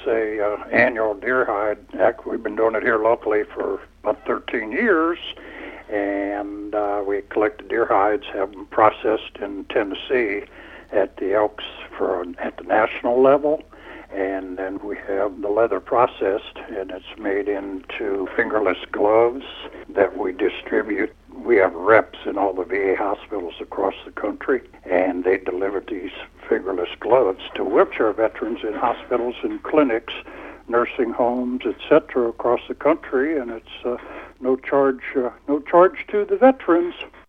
a annual deer hide act. We've been doing it here locally for about 13 years, and we collect the deer hides, have them processed in Tennessee at the Elks at the national level, and then we have the leather processed, and it's made into fingerless gloves that we distribute. We have reps in all the VA hospitals across the country, and they deliver these fingerless gloves to wheelchair veterans in hospitals and clinics, nursing homes, etc., across the country, and it's no charge to the veterans.